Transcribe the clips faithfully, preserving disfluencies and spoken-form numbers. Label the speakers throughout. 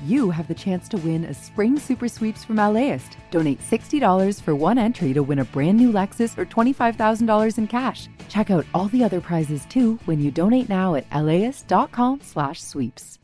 Speaker 1: you have the chance to win a spring super sweeps from LAist. Donate sixty dollars for one entry to win a brand new Lexus or twenty-five thousand dollars in cash. Check out all the other prizes too when you donate now at laist.com slash sweeps.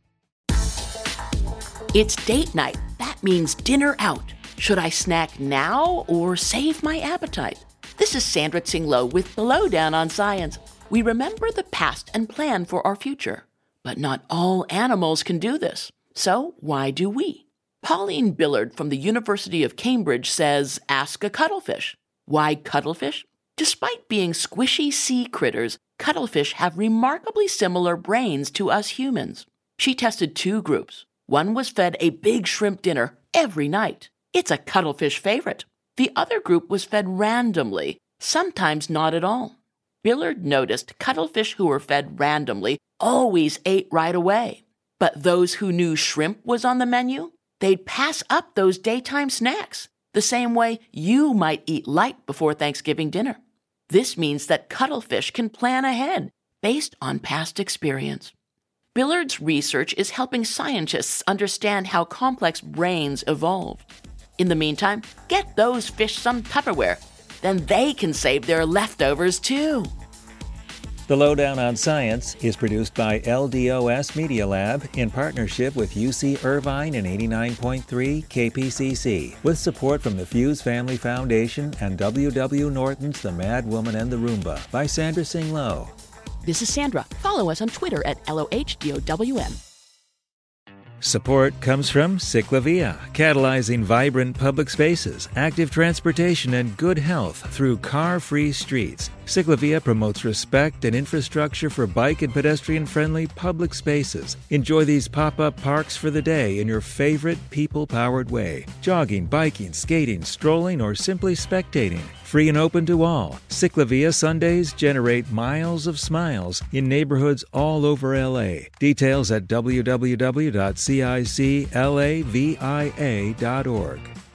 Speaker 2: It's date night. That means dinner out. Should I snack now or save my appetite? This is Sandra Tsing-Loh with The Lowdown on Science. We remember the past and plan for our future. But not all animals can do this. So why do we? Pauline Billard from the University of Cambridge says, ask a cuttlefish. Why cuttlefish? Despite being squishy sea critters, cuttlefish have remarkably similar brains to us humans. She tested two groups. One was fed a big shrimp dinner every night. It's a cuttlefish favorite. The other group was fed randomly, sometimes not at all. Billard noticed cuttlefish who were fed randomly always ate right away. But those who knew shrimp was on the menu, they'd pass up those daytime snacks, the same way you might eat light before Thanksgiving dinner. This means that cuttlefish can plan ahead based on past experience. Billard's research is helping scientists understand how complex brains evolved. In the meantime, get those fish some Tupperware. Then they can save their leftovers too.
Speaker 3: The Lowdown on Science is produced by L D O S Media Lab in partnership with U C Irvine and eighty-nine point three K P C C, with support from the Fuse Family Foundation and W W Norton's The Mad Woman and the Roomba by Sandra Tsing-Loh.
Speaker 2: This is Sandra. Follow us on Twitter at L O H D O W M.
Speaker 3: Support comes from Ciclavia, catalyzing vibrant public spaces, active transportation, and good health through car-free streets. Ciclavia promotes respect and infrastructure for bike and pedestrian-friendly public spaces. Enjoy these pop-up parks for the day in your favorite people-powered way. Jogging, biking, skating, strolling, or simply spectating. Free and open to all. Ciclavia Sundays generate miles of smiles in neighborhoods all over L A. Details at w w w dot ciclavia dot org.